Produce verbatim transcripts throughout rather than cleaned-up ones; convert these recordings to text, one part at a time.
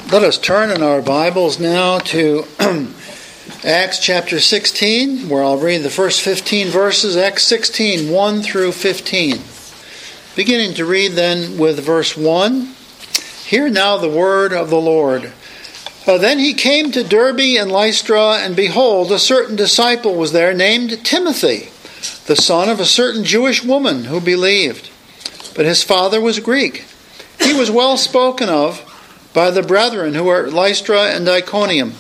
Let us turn in our Bibles now to Acts chapter sixteen, where I'll read the first fifteen verses, Acts sixteen, one through fifteen. Beginning to read then with verse one. Hear now the word of the Lord. Uh, then he came to Derbe and Lystra, and behold, a certain disciple was there named Timothy, the son of a certain Jewish woman who believed. But his father was Greek. He was well spoken of by the brethren who were at Lystra and Iconium.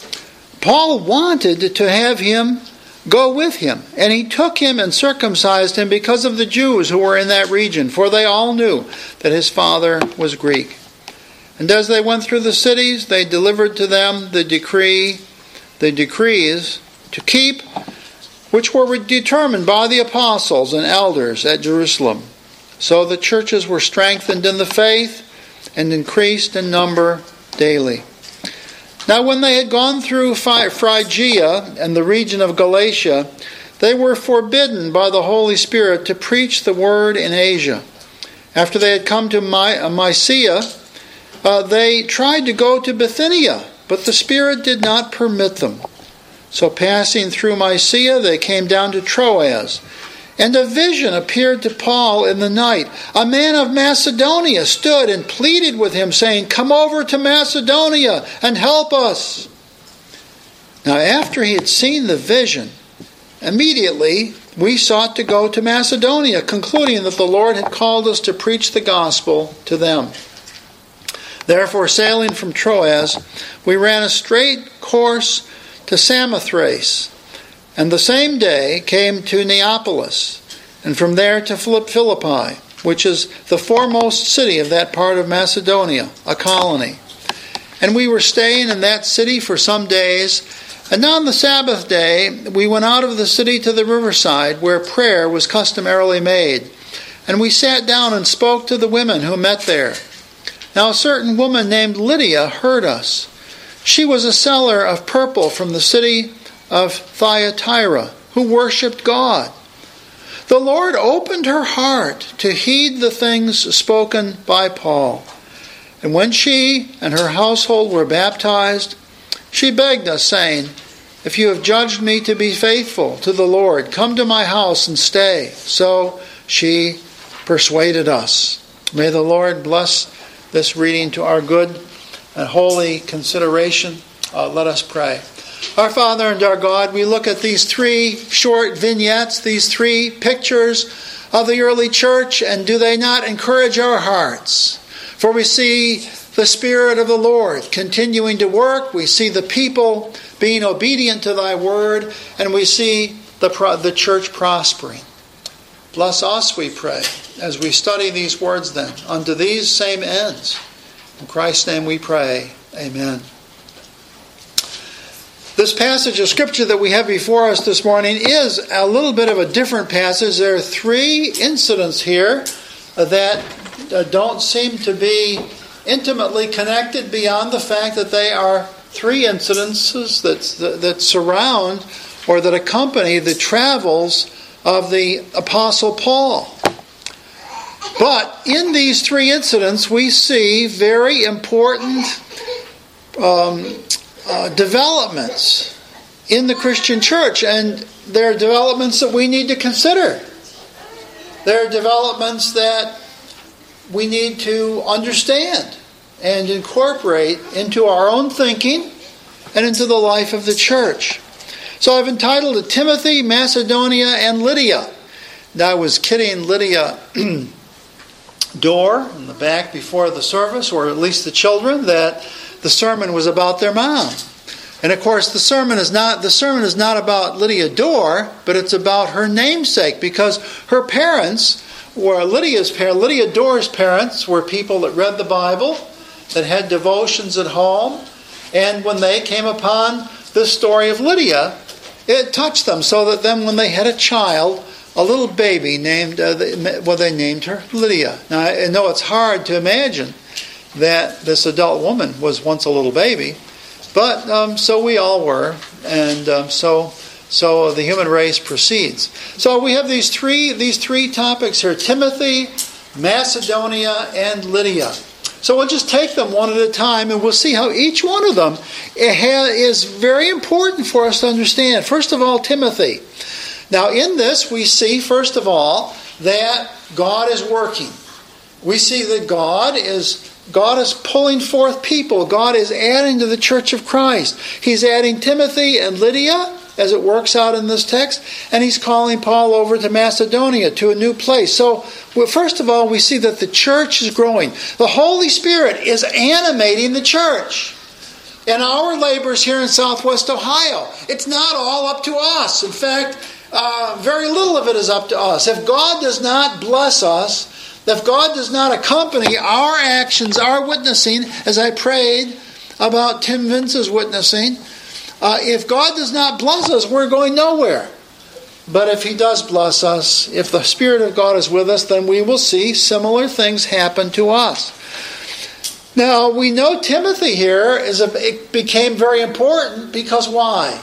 Paul wanted to have him go with him, and he took him and circumcised him because of the Jews who were in that region, for they all knew that his father was Greek. And as they went through the cities, they delivered to them the decree, the decrees to keep, which were determined by the apostles and elders at Jerusalem. So the churches were strengthened in the faith and increased in number daily. Now when they had gone through Phrygia and the region of Galatia, they were forbidden by the Holy Spirit to preach the word in Asia. After they had come to My- Mysia, uh, they tried to go to Bithynia, but the Spirit did not permit them. So passing through Mysia, they came down to Troas. And a vision appeared to Paul in the night. A man of Macedonia stood and pleaded with him, saying, "Come over to Macedonia and help us." Now after he had seen the vision, immediately we sought to go to Macedonia, concluding that the Lord had called us to preach the gospel to them. Therefore, sailing from Troas, we ran a straight course to Samothrace, and the same day came to Neapolis, and from there to Philippi, which is the foremost city of that part of Macedonia, a colony. And we were staying in that city for some days, and on the Sabbath day we went out of the city to the riverside, where prayer was customarily made. And we sat down and spoke to the women who met there. Now a certain woman named Lydia heard us. She was a seller of purple from the city of Thyatira, who worshipped God. The Lord opened her heart to heed the things spoken by Paul. And when she and her household were baptized, she begged us, saying, "If you have judged me to be faithful to the Lord, come to my house and stay." So she persuaded us. May the Lord bless this reading to our good and holy consideration. Uh, let us pray. Our Father and our God, we look at these three short vignettes, these three pictures of the early church, and do they not encourage our hearts? For we see the Spirit of the Lord continuing to work, we see the people being obedient to thy word, and we see the, the church prospering. Bless us, we pray, as we study these words then, unto these same ends. In Christ's name we pray. Amen. This passage of Scripture that we have before us this morning is a little bit of a different passage. There are three incidents here that don't seem to be intimately connected beyond the fact that they are three incidences that, that surround or that accompany the travels of the Apostle Paul. But in these three incidents we see very important um, Uh, developments in the Christian church, and there are developments that we need to consider. There are developments that we need to understand and incorporate into our own thinking and into the life of the church. So I've entitled it Timothy, Macedonia, and Lydia. Now I was kidding Lydia Dorr in the back before the service, or at least the children, that the sermon was about their mom. And of course the sermon is not the sermon is not about Lydia Dorr, but it's about her namesake, because her parents were Lydia's parents, Lydia Dorr's parents were people that read the Bible, that had devotions at home, and when they came upon the story of Lydia, it touched them, so that then when they had a child, a little baby named uh, well they named her Lydia. Now I know it's hard to imagine that this adult woman was once a little baby, but um, so we all were, and um, so so the human race proceeds. So we have these three these three topics here: Timothy, Macedonia, and Lydia. So we'll just take them one at a time, and we'll see how each one of them is very important for us to understand. First of all, Timothy. Now in this, we see, first of all, that God is working. We see that God is God is pulling forth people. God is adding to the church of Christ. He's adding Timothy and Lydia, as it works out in this text, and he's calling Paul over to Macedonia, to a new place. So, well, first of all, we see that the church is growing. The Holy Spirit is animating the church. In our labors here in Southwest Ohio, it's not all up to us. In fact, uh, very little of it is up to us. If God does not bless us, if God does not accompany our actions, our witnessing, as I prayed about Tim Vince's witnessing, uh, if God does not bless us, we're going nowhere. But if He does bless us, if the Spirit of God is with us, then we will see similar things happen to us. Now, we know Timothy here is a, it became very important because why?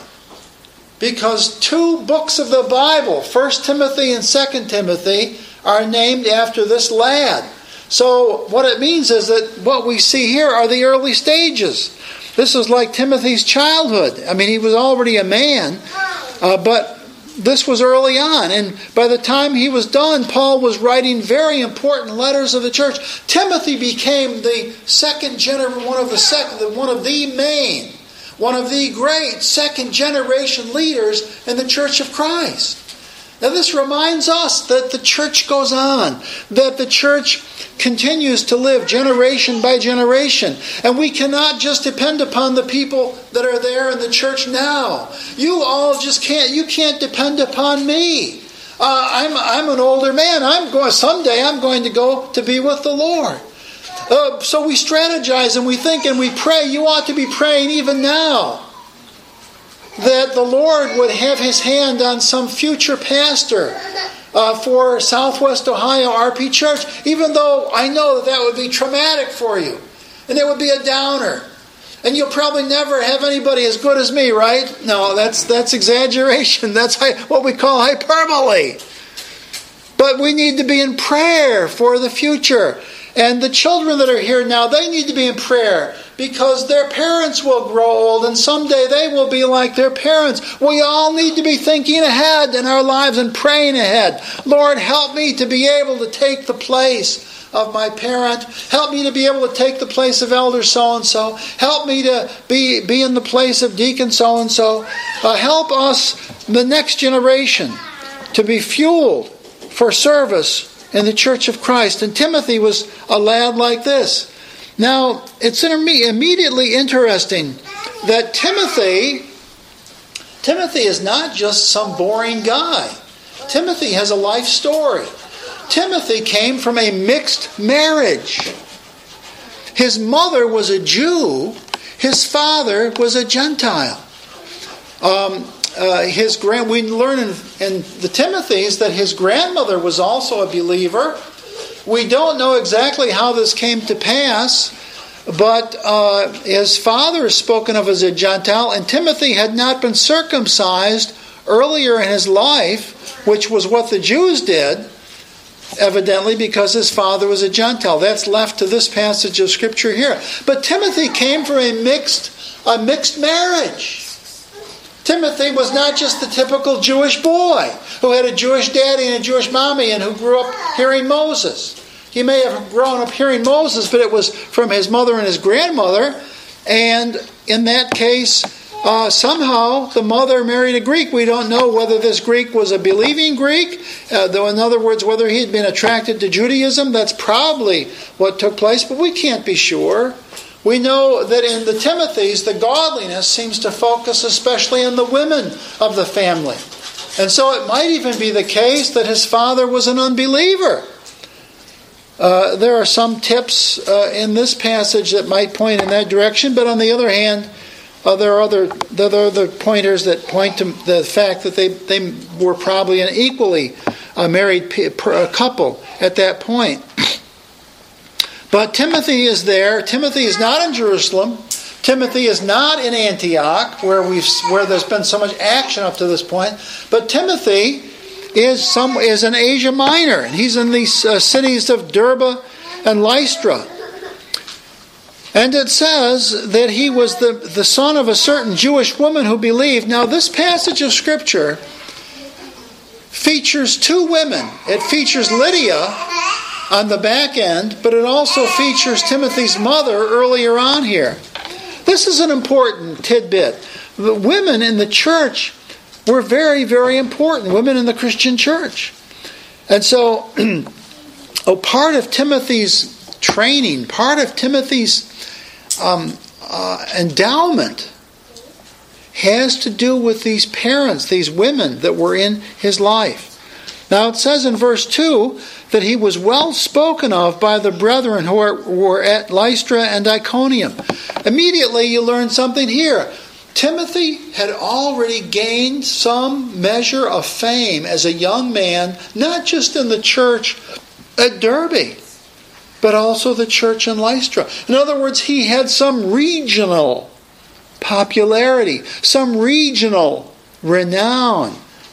Because two books of the Bible, First Timothy and Second Timothy, are named after this lad. So what it means is that what we see here are the early stages. This is like Timothy's childhood. I mean, he was already a man, uh, but this was early on. And by the time he was done, Paul was writing very important letters of the church. Timothy became the second gener- one of the second, one of the main, one of the great second generation leaders in the church of Christ. Now this reminds us that the church goes on, that the church continues to live generation by generation. And we cannot just depend upon the people that are there in the church now. You all just can't, you can't depend upon me. Uh, I'm, I'm an older man. I'm going, someday I'm going to go to be with the Lord. Uh, so we strategize and we think and we pray. You ought to be praying even now that the Lord would have His hand on some future pastor uh, for Southwest Ohio R P Church, even though I know that that would be traumatic for you. And it would be a downer. And you'll probably never have anybody as good as me, right? No, that's that's exaggeration. That's what we call hyperbole. But we need to be in prayer for the future. And the children that are here now, they need to be in prayer because their parents will grow old and someday they will be like their parents. We all need to be thinking ahead in our lives and praying ahead. Lord, help me to be able to take the place of my parent. Help me to be able to take the place of elder so-and-so. Help me to be, be in the place of deacon so-and-so. Uh, help us, the next generation, to be fueled for service in the church of Christ. And Timothy was a lad like this. Now, it's immediately interesting that Timothy, Timothy is not just some boring guy. Timothy has a life story. Timothy came from a mixed marriage. His mother was a Jew. His father was a Gentile. Um, Uh, his grand, we learn in, in the Timothys that his grandmother was also a believer. We don't know exactly how this came to pass, but uh, his father is spoken of as a Gentile, and Timothy had not been circumcised earlier in his life, which was what the Jews did, evidently because his father was a Gentile. That's left to this passage of Scripture here. But Timothy came from a mixed, a mixed marriage. Timothy was not just the typical Jewish boy who had a Jewish daddy and a Jewish mommy and who grew up hearing Moses. He may have grown up hearing Moses, but it was from his mother and his grandmother. And in that case, uh, somehow the mother married a Greek. We don't know whether this Greek was a believing Greek, uh, though in other words, whether he had been attracted to Judaism. That's probably what took place, but we can't be sure. We know that in the Timothys, the godliness seems to focus especially on the women of the family. And so it might even be the case that his father was an unbeliever. Uh, there are some tips uh, in this passage that might point in that direction, but on the other hand, uh, there are other there are other pointers that point to the fact that they, they were probably an equally uh, married couple at that point. But Timothy is there. Timothy is not in Jerusalem. Timothy is not in Antioch, where we've where there's been so much action up to this point. But Timothy is some is in Asia Minor, and he's in these uh, cities of Derbe and Lystra. And it says that he was the, the son of a certain Jewish woman who believed. Now, this passage of Scripture features two women. It features Lydia on the back end, but it also features Timothy's mother earlier on here. This is an important tidbit. The women in the church were very, very important. Women in the Christian church. And so, oh, part of Timothy's training, part of Timothy's um, uh, endowment has to do with these parents, these women that were in his life. Now it says in verse two that he was well spoken of by the brethren who are, were at Lystra and Iconium. Immediately you learn something here. Timothy had already gained some measure of fame as a young man, not just in the church at Derbe, but also the church in Lystra. In other words, he had some regional popularity, some regional renown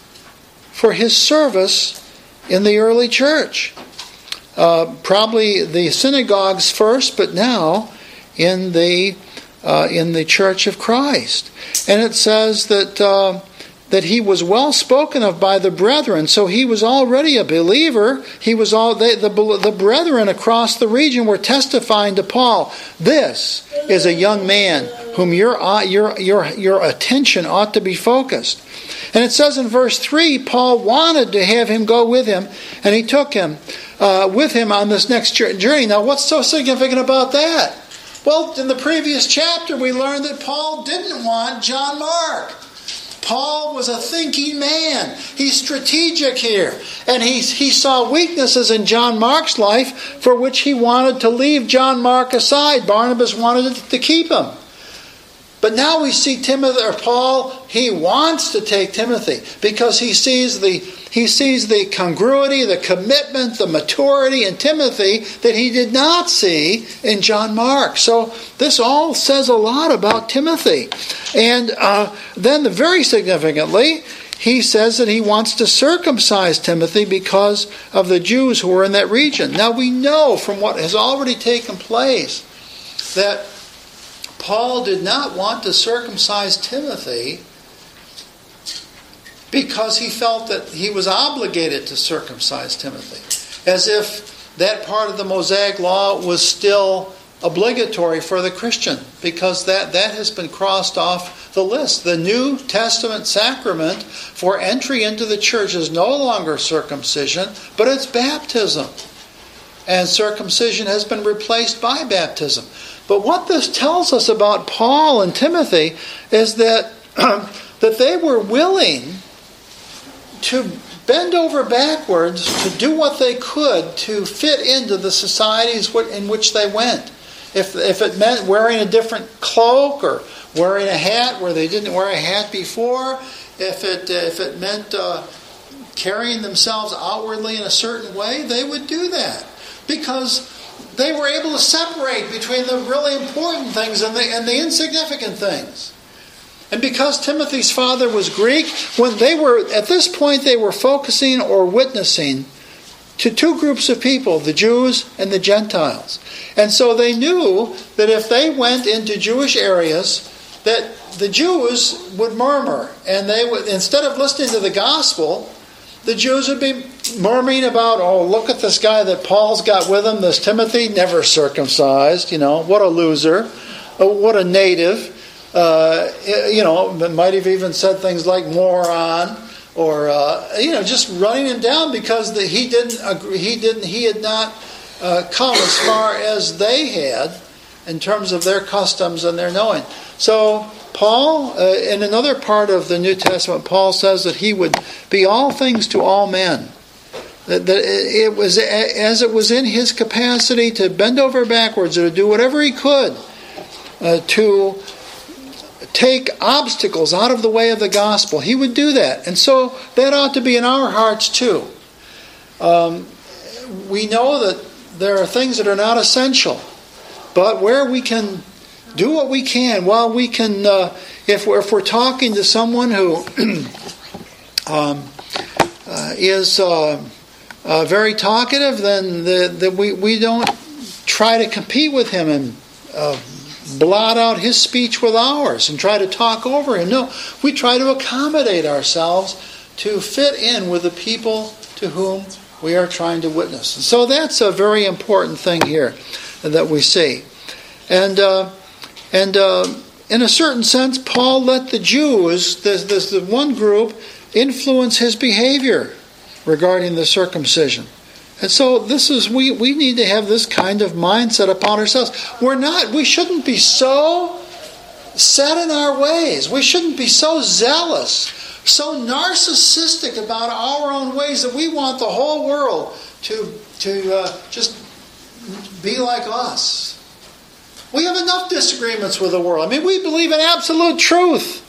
for his service in the early church. Uh, probably the synagogues first, but now in the uh, in the Church of Christ. And it says that uh, that he was well spoken of by the brethren. So he was already a believer. He was all they, the the brethren across the region were testifying to Paul. This is a young man whom your your your your attention ought to be focused. And it says in verse three, Paul wanted to have him go with him, and he took him uh, with him on this next journey. Now, what's so significant about that? Well, in the previous chapter, we learned that Paul didn't want John Mark. Paul was a thinking man. He's strategic here. And he, he saw weaknesses in John Mark's life for which he wanted to leave John Mark aside. Barnabas wanted to keep him. But now we see Timothy or Paul, he wants to take Timothy because he sees the he sees the congruity, the commitment, the maturity in Timothy that he did not see in John Mark. So this all says a lot about Timothy. And uh, then the, very significantly, he says that he wants to circumcise Timothy because of the Jews who were in that region. Now we know from what has already taken place that Paul did not want to circumcise Timothy because he felt that he was obligated to circumcise Timothy. As if that part of the Mosaic law was still obligatory for the Christian, because that, that has been crossed off the list. The New Testament sacrament for entry into the church is no longer circumcision, but it's baptism. And circumcision has been replaced by baptism. But what this tells us about Paul and Timothy is that, that they were willing to bend over backwards to do what they could to fit into the societies in which they went. If, if it meant wearing a different cloak or wearing a hat where they didn't wear a hat before, if it, if it meant uh, carrying themselves outwardly in a certain way, they would do that. Because they were able to separate between the really important things and the, and the insignificant things. And because Timothy's father was Greek, when they were at this point they were focusing or witnessing to two groups of people, the Jews and the Gentiles. And so they knew that if they went into Jewish areas, that the Jews would murmur, and they would, instead of listening to the gospel, the Jews would be murmuring about, oh, look at this guy that Paul's got with him, this Timothy, never circumcised, you know, what a loser, oh, what a native. Uh, you know, might have even said things like moron, or uh, you know, just running him down because the, he didn't agree. He didn't. He had not uh, come as far as they had in terms of their customs and their knowing. So Paul, uh, in another part of the New Testament, Paul says that he would be all things to all men. That, that it was as it was in his capacity to bend over backwards or to do whatever he could uh, to take obstacles out of the way of the gospel. He would do that. And so that ought to be in our hearts too. Um, we know that there are things that are not essential. But where we can do what we can, while we can, uh, if, we're, if we're talking to someone who um, uh, is uh, uh, very talkative, then the, the, we, we don't try to compete with him and uh, blot out his speech with ours and try to talk over him. No, we try to accommodate ourselves to fit in with the people to whom we are trying to witness. And so that's a very important thing here that we see. And uh, and uh, in a certain sense, Paul let the Jews, this, this the one group, influence his behavior regarding the circumcision. And so this is we, we need to have this kind of mindset upon ourselves. We're not we shouldn't be so set in our ways. We shouldn't be so zealous, so narcissistic about our own ways that we want the whole world to to uh, just be like us. We have enough disagreements with the world. I mean, we believe in absolute truth.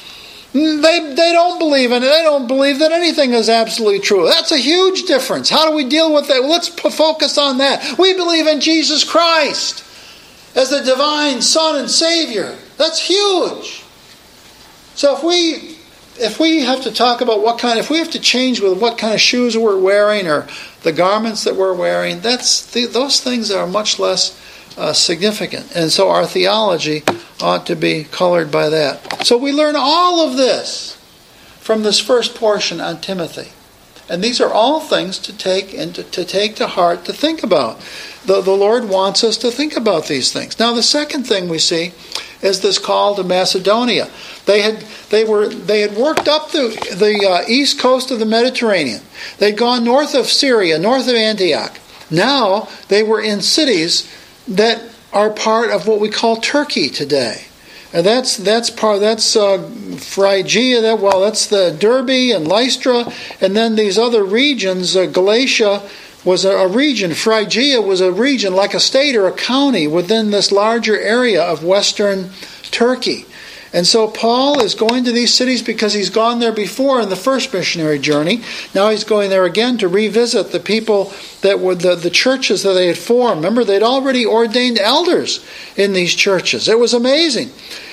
They they don't believe in it. They don't believe that anything is absolutely true. That's a huge difference. How do we deal with that? Well, let's p- focus on that. We believe in Jesus Christ as the divine Son and Savior. That's huge. So if we if we have to talk about what kind, if we have to change with what kind of shoes we're wearing or the garments that we're wearing, that's the, those things are much less Uh, significant. And so our theology ought to be colored by that. So we learn all of this from this first portion on Timothy. And these are all things to take and to, to take to heart, to think about. The, the Lord wants us to think about these things. Now the second thing we see is this call to Macedonia. They had they were they had worked up the, the uh, east coast of the Mediterranean. They'd gone north of Syria, north of Antioch. Now they were in cities that are part of what we call Turkey today. And that's that's part that's uh, Phrygia, that well that's the Derbe and Lystra, and then these other regions. Uh, Galatia was a, a region. Phrygia was a region like a state or a county within this larger area of western Turkey. And so Paul is going to these cities because he's gone there before in the first missionary journey. Now he's going there again to revisit the people that were the, the churches that they had formed. Remember, they'd already ordained elders in these churches. It was amazing.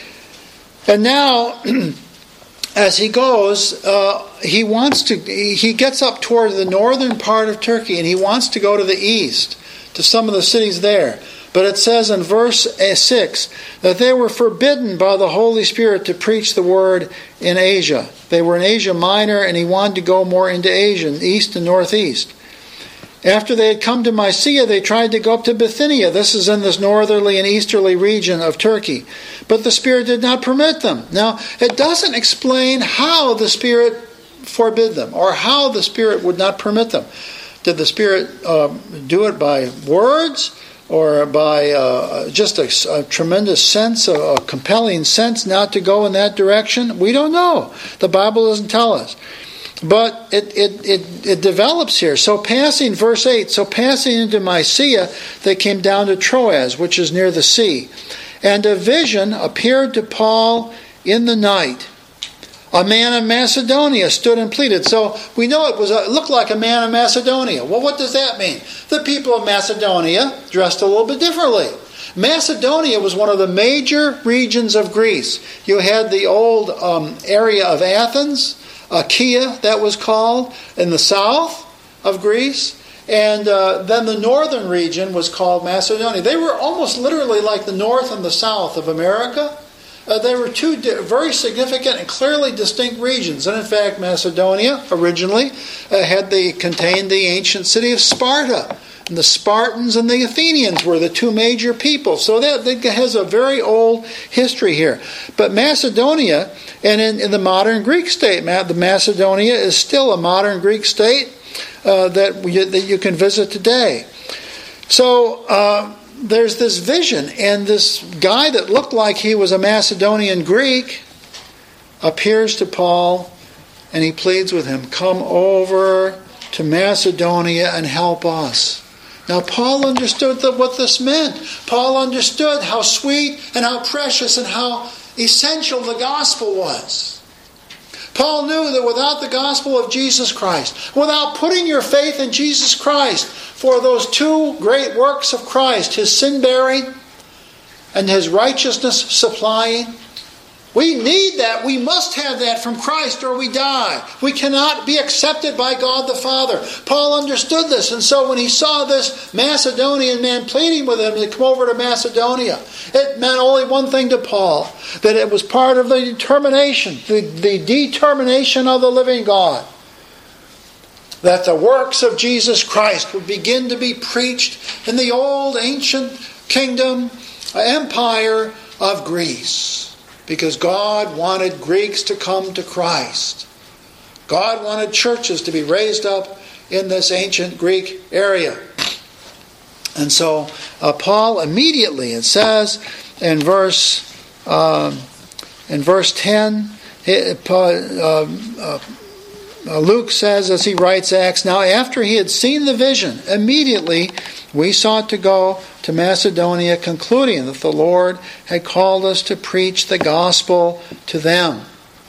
And now, as he goes, uh, he wants to. He gets up toward the northern part of Turkey, and he wants to go to the east, to some of the cities there. But it says in verse six that they were forbidden by the Holy Spirit to preach the word in Asia. They were in Asia Minor, and he wanted to go more into Asia, east and northeast. After they had come to Mysia, they tried to go up to Bithynia. This is in this northerly and easterly region of Turkey. But the Spirit did not permit them. Now, it doesn't explain how the Spirit forbid them or how the Spirit would not permit them. Did the Spirit uh, do it by words? Or by uh, just a, a tremendous sense, a, a compelling sense not to go in that direction? We don't know. The Bible doesn't tell us. But it, it, it, it develops here. So passing, verse eight, so passing into Mysia, they came down to Troas, which is near the sea. And a vision appeared to Paul in the night. A man of Macedonia stood and pleaded. So we know it was a, it looked like a man of Macedonia. Well, what does that mean? The people of Macedonia dressed a little bit differently. Macedonia was one of the major regions of Greece. You had the old um, area of Athens, Achaia, that was called, in the south of Greece. And uh, then the northern region was called Macedonia. They were almost literally like the north and the south of America. Uh, they were two di- very significant and clearly distinct regions. And in fact, Macedonia originally uh, had the contained the ancient city of Sparta. And the Spartans and the Athenians were the two major people. So that, that has a very old history here. But Macedonia, and in, in the modern Greek state, the Macedonia is still a modern Greek state uh, that, we, that you can visit today. So Uh, there's this vision, and this guy that looked like he was a Macedonian Greek appears to Paul, and he pleads with him, come over to Macedonia and help us. Now Paul understood that what this meant. Paul understood how sweet and how precious and how essential the gospel was. Paul knew that without the gospel of Jesus Christ, without putting your faith in Jesus Christ for those two great works of Christ, his sin-bearing and his righteousness supplying, We need that. We must have that from Christ or we die. We cannot be accepted by God the Father. Paul understood this, and so when he saw this Macedonian man pleading with him to come over to Macedonia, it meant only one thing to Paul, that it was part of the determination, the, the determination of the living God, that the works of Jesus Christ would begin to be preached in the old ancient kingdom, empire of Greece. Because God wanted Greeks to come to Christ. God wanted churches to be raised up in this ancient Greek area. And so uh, Paul immediately, it says in verse uh, in verse ten, it, uh, uh, uh, Luke says as he writes Acts, now after he had seen the vision, immediately we sought to go to Macedonia, concluding that the Lord had called us to preach the gospel to them.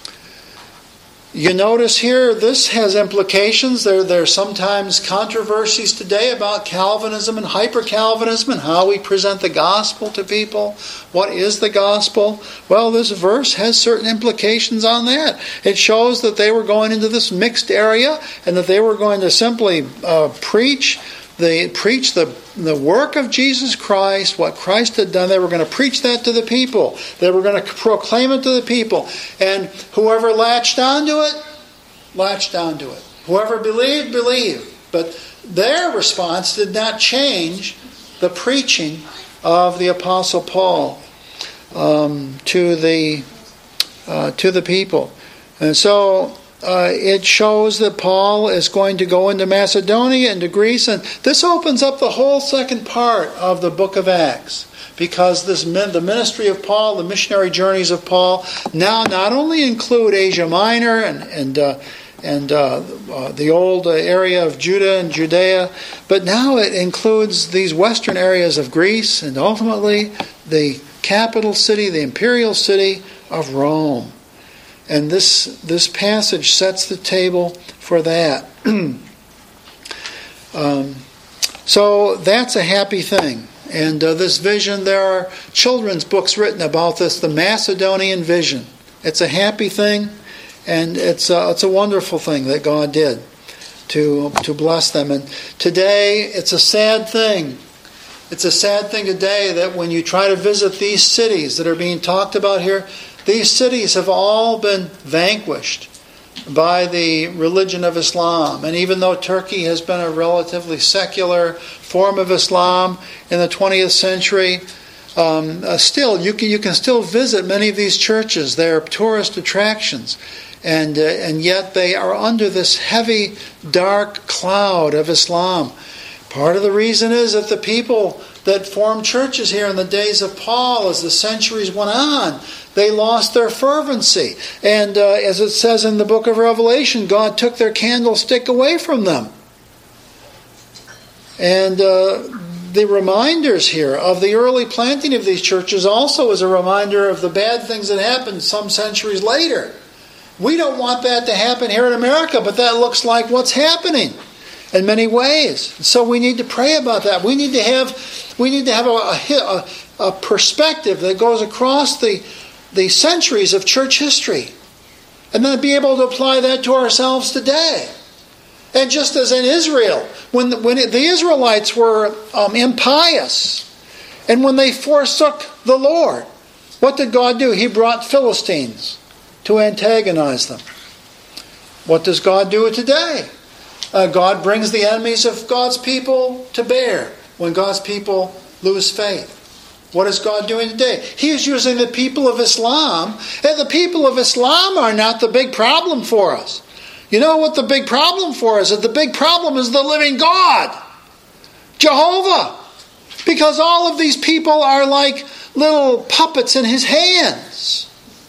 You notice here, this has implications. There, there are sometimes controversies today about Calvinism and hyper-Calvinism and how we present the gospel to people. What is the gospel? Well, this verse has certain implications on that. It shows that they were going into this mixed area and that they were going to simply uh, preach They preach the, the work of Jesus Christ, what Christ had done. They were going to preach that to the people. They were going to proclaim it to the people. And whoever latched onto it, latched onto it. Whoever believed, believed. But their response did not change the preaching of the Apostle Paul um, to the uh, to the people. And so Uh, it shows that Paul is going to go into Macedonia and to Greece, and this opens up the whole second part of the book of Acts, because this the ministry of Paul, the missionary journeys of Paul, now not only include Asia Minor and and uh, and uh, uh, the old area of Judah and Judea, but now it includes these western areas of Greece and ultimately the capital city, the imperial city of Rome. And this this passage sets the table for that. um, so that's a happy thing. And uh, this vision, there are children's books written about this, the Macedonian vision. It's a happy thing, and it's a, it's a wonderful thing that God did to to bless them. And today, it's a sad thing. It's a sad thing today that when you try to visit these cities that are being talked about here, these cities have all been vanquished by the religion of Islam. And even though Turkey has been a relatively secular form of Islam in the twentieth century, um, uh, still you can you can still visit many of these churches. They are tourist attractions, and uh, and yet they are under this heavy, dark cloud of Islam. Part of the reason is that the people that formed churches here in the days of Paul, as the centuries went on, they lost their fervency. And uh, as it says in the book of Revelation, God took their candlestick away from them. And uh, the reminders here of the early planting of these churches also is a reminder of the bad things that happened some centuries later. We don't want that to happen here in America, but that looks like what's happening in many ways. So we need to pray about that. We need to have we need to have a, a, a perspective that goes across the the centuries of church history, and then be able to apply that to ourselves today. And just as in Israel, when the, when it, the Israelites were um, impious, and when they forsook the Lord, what did God do? He brought Philistines to antagonize them. What does God do today? Uh, God brings the enemies of God's people to bear when God's people lose faith. What is God doing today? He is using the people of Islam, and the people of Islam are not the big problem for us. You know what the big problem for us is? The big problem is the living God, Jehovah. Because all of these people are like little puppets in His hands.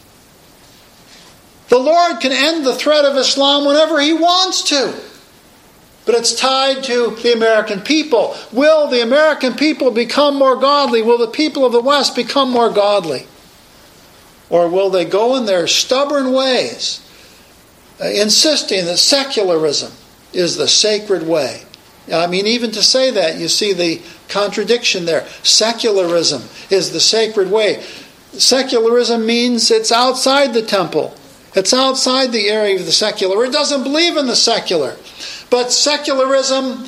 The Lord can end the threat of Islam whenever He wants to. But it's tied to the American people. Will the American people become more godly? Will the people of the West become more godly? Or will they go in their stubborn ways, uh, insisting that secularism is the sacred way? I mean, even to say that, you see the contradiction there. Secularism is the sacred way. secularism means it's outside the temple. It's outside the area of the secular. It doesn't believe in the secular. But secularism,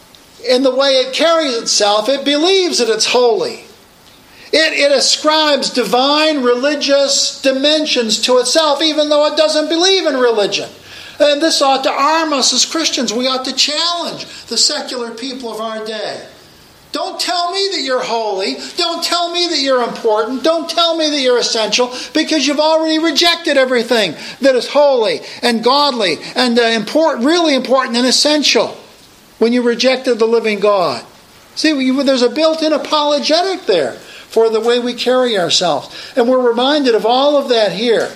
in the way it carries itself, it believes that it's holy. It, it ascribes divine religious dimensions to itself, even though it doesn't believe in religion. And this ought to arm us as Christians. We ought to challenge the secular people of our day. Don't tell me that you're holy. Don't tell me that you're important. Don't tell me that you're essential, because you've already rejected everything that is holy and godly and uh, important, really important and essential when you rejected the living God. See, there's a built-in apologetic there for the way we carry ourselves. And we're reminded of all of that here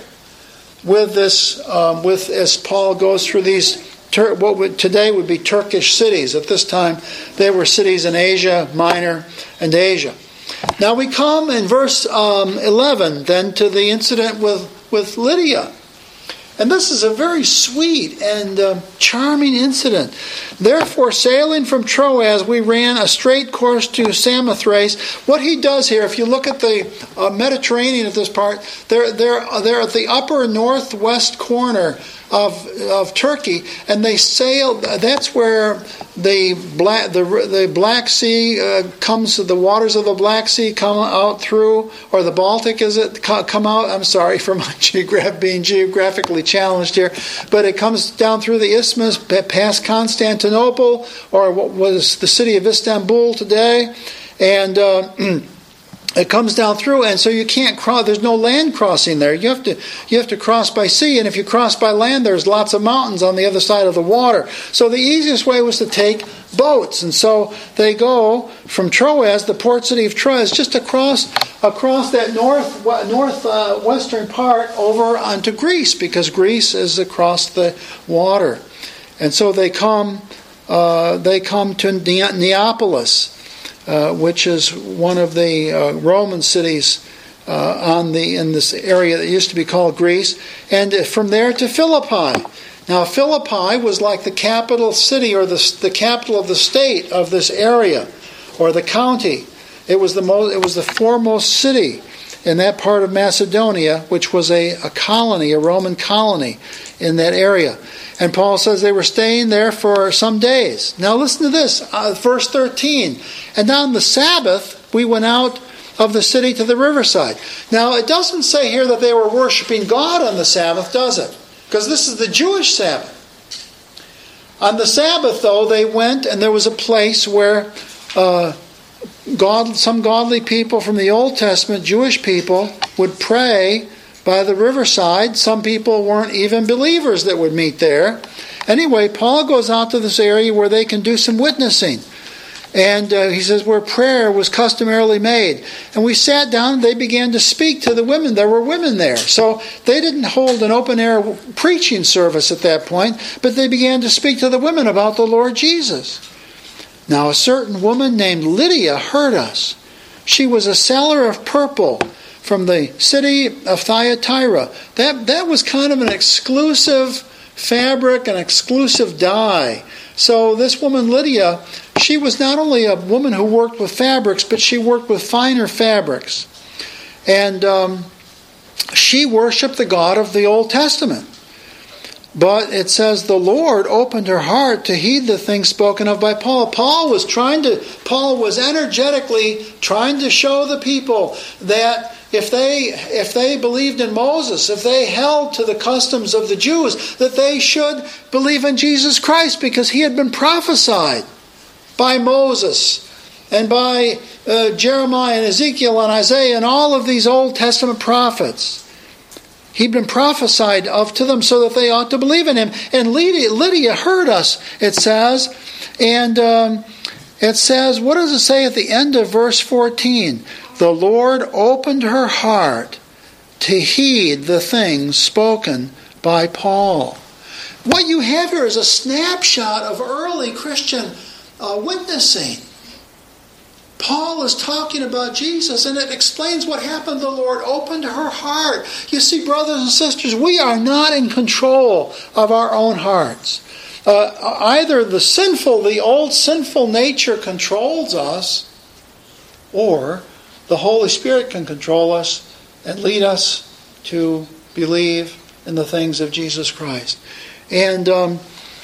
with this, um, with as Paul goes through these, Tur- what would, today would be Turkish cities. At this time, they were cities in Asia Minor and Asia. Now we come in verse um, eleven then to the incident with, with Lydia. And this is a very sweet and uh, charming incident. Therefore, sailing from Troas, we ran a straight course to Samothrace. What he does here, if you look at the uh, Mediterranean at this part, they're, they're, they're at the upper northwest corner of of Turkey, and they sail. That's where the Black the the Black Sea uh, comes. The waters of the Black Sea come out through, or the Baltic is it come out? I'm sorry for my geograph being geographically challenged here, but it comes down through the isthmus past Constantinople, or what was the city of Istanbul today, and. Uh, It comes down through, and so you can't cross. There's no land crossing there. You have to you have to cross by sea, and if you cross by land, there's lots of mountains on the other side of the water. So the easiest way was to take boats, and so they go from Troas, the port city of Troas, just across across that north north uh, western part over onto Greece, because Greece is across the water, and so they come uh, they come to Ne- Neapolis. Uh, which is one of the uh, Roman cities uh, on the in this area that used to be called Greece, and from there to Philippi. Now, Philippi was like the capital city, or the the capital of the state of this area, or the county. It was the most, it was the foremost city in that part of Macedonia, which was a, a colony, a Roman colony in that area. And Paul says they were staying there for some days. Now listen to this, uh, verse thirteen. And on the Sabbath, we went out of the city to the riverside. Now it doesn't say here that they were worshiping God on the Sabbath, does it? Because this is the Jewish Sabbath. On the Sabbath, though, they went, and there was a place where uh, God, some godly people from the Old Testament, Jewish people, would pray by the riverside. Some people weren't even believers that would meet there. Anyway, Paul goes out to this area where they can do some witnessing. And uh, he says where prayer was customarily made. And we sat down and they began to speak to the women. There were women there. So they didn't hold an open-air preaching service at that point, but they began to speak to the women about the Lord Jesus. Now a certain woman named Lydia heard us. She was a seller of purple from the city of Thyatira. That, that was kind of an exclusive fabric, an exclusive dye. So this woman Lydia, she was not only a woman who worked with fabrics, but she worked with finer fabrics. And um, she worshipped the God of the Old Testament. But it says the Lord opened her heart to heed the things spoken of by Paul. Paul was trying to, Paul was energetically trying to show the people that if they if they believed in Moses, if they held to the customs of the Jews, that they should believe in Jesus Christ, because he had been prophesied by Moses and by uh, Jeremiah and Ezekiel and Isaiah and all of these Old Testament prophets. He'd been prophesied of to them so that they ought to believe in him. And Lydia, Lydia heard us, it says. And um, it says, what does it say at the end of verse fourteen? The Lord opened her heart to heed the things spoken by Paul. What you have here is a snapshot of early Christian uh, witnessing. Paul is talking about Jesus, and it explains what happened. The Lord opened her heart. You see, brothers and sisters, we are not in control of our own hearts. Uh, either the sinful, the old sinful nature controls us, or the Holy Spirit can control us and lead us to believe in the things of Jesus Christ. And um,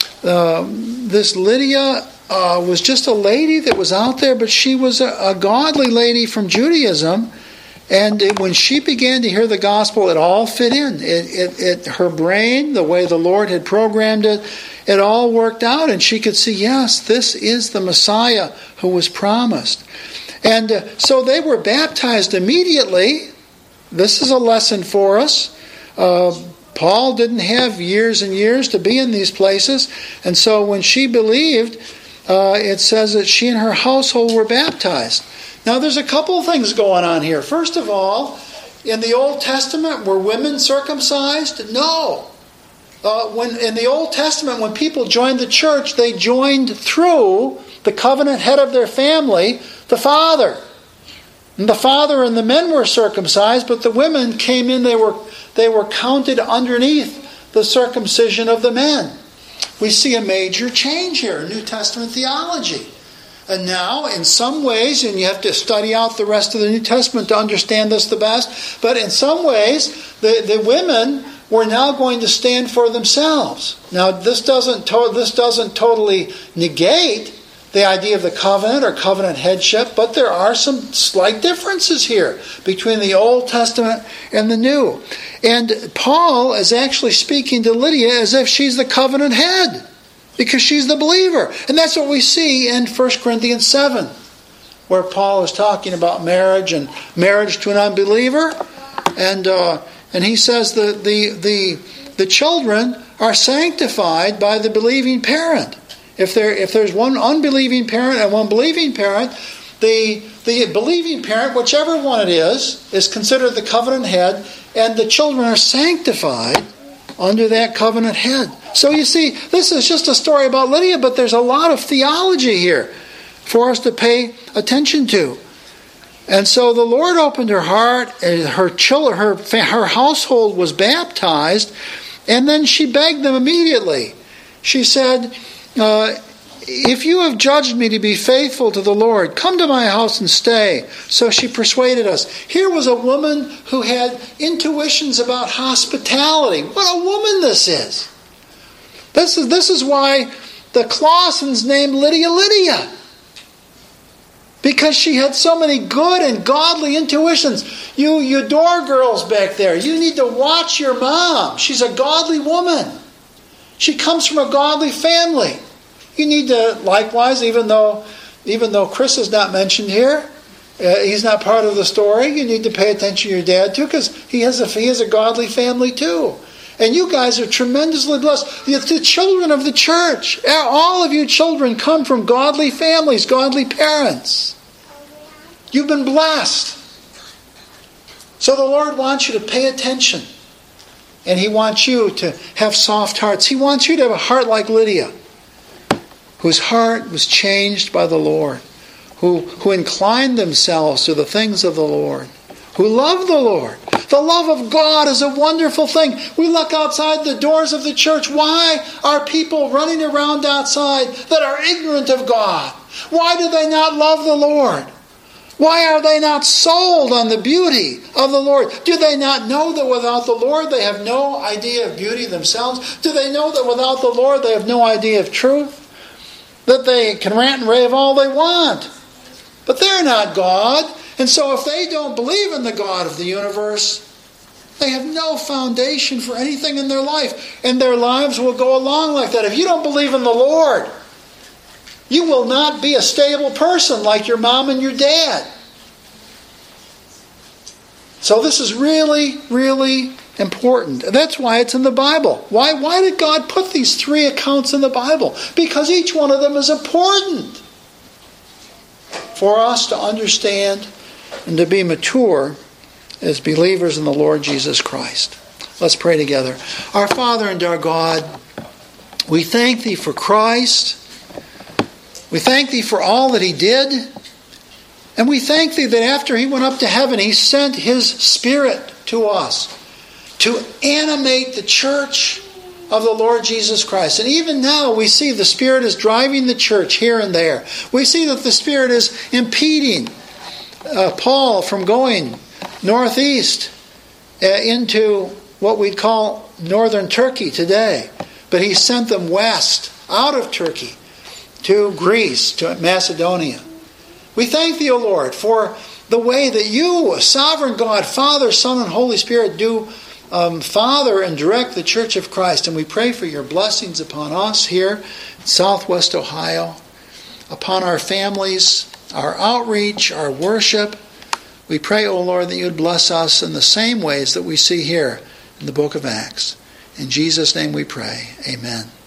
uh, this Lydia uh, was just a lady that was out there, but she was a, a godly lady from Judaism. And it, when she began to hear the gospel, it all fit in. It, it, it, her brain, the way the Lord had programmed it, it all worked out. And she could see, yes, this is the Messiah who was promised. And uh, so they were baptized immediately. This is a lesson for us. Uh, Paul didn't have years and years to be in these places. And so when she believed, uh, it says that she and her household were baptized. Now, there's a couple of things going on here. First of all, in the Old Testament, were women circumcised? No. Uh, when in the Old Testament, when people joined the church, they joined through the covenant head of their family, the father. And the father and the men were circumcised, but the women came in, they were, they were counted underneath the circumcision of the men. We see a major change here in New Testament theology. And now, in some ways, and you have to study out the rest of the New Testament to understand this the best, but in some ways, the, the women were now going to stand for themselves. Now, this doesn't to, this doesn't totally negate the idea of the covenant or covenant headship, but there are some slight differences here between the Old Testament and the New. And Paul is actually speaking to Lydia as if she's the covenant head, because she's the believer. And that's what we see in First Corinthians seven, where Paul is talking about marriage and marriage to an unbeliever. And uh, and he says that the, the, the children are sanctified by the believing parent. If there if there's one unbelieving parent and one believing parent, the, the believing parent, whichever one it is, is considered the covenant head, and the children are sanctified under that covenant head. So you see, this is just a story about Lydia, but there's a lot of theology here for us to pay attention to. And so the Lord opened her heart, and her children, her her household was baptized, and then she begged them immediately. She said, uh, "If you have judged me to be faithful to the Lord, come to my house and stay." So she persuaded us. Here was a woman who had intuitions about hospitality. What a woman this is! This is this is why the Clausens named Lydia Lydia. Because she had so many good and godly intuitions. You, you door girls back there, you need to watch your mom. She's a godly woman. She comes from a godly family. You need to, likewise, even though even though Chris is not mentioned here, uh, he's not part of the story, you need to pay attention to your dad too, because he has a he has a godly family too. And you guys are tremendously blessed. The, the children of the church, all of you children come from godly families, godly parents. You've been blessed. So the Lord wants you to pay attention. And He wants you to have soft hearts. He wants you to have a heart like Lydia, whose heart was changed by the Lord, who, who inclined themselves to the things of the Lord, who love the Lord. The love of God is a wonderful thing. We look outside the doors of the church. Why are people running around outside that are ignorant of God? Why do they not love the Lord? Why are they not sold on the beauty of the Lord? Do they not know that without the Lord they have no idea of beauty themselves? Do they know that without the Lord they have no idea of truth? That they can rant and rave all they want? But they're not God. And so if they don't believe in the God of the universe, they have no foundation for anything in their life. And their lives will go along like that. If you don't believe in the Lord, you will not be a stable person like your mom and your dad. So this is really, really important. That's why it's in the Bible. Why, why did God put these three accounts in the Bible? Because each one of them is important for us to understand and to be mature as believers in the Lord Jesus Christ. Let's pray together. Our Father and our God, we thank Thee for Christ. We thank Thee for all that He did. And we thank Thee that after He went up to heaven, He sent His Spirit to us to animate the church of the Lord Jesus Christ. And even now we see the Spirit is driving the church here and there. We see that the Spirit is impeding uh, Paul from going northeast uh, into what we'd call northern Turkey today. But he sent them west, out of Turkey, to Greece, to Macedonia. We thank thee, O Lord, for the way that you, a sovereign God, Father, Son, and Holy Spirit, do um, father and direct the Church of Christ. And we pray for your blessings upon us here in Southwest Ohio, upon our families, our outreach, our worship. We pray, O Lord, that you would bless us in the same ways that we see here in the book of Acts. In Jesus' name we pray. Amen.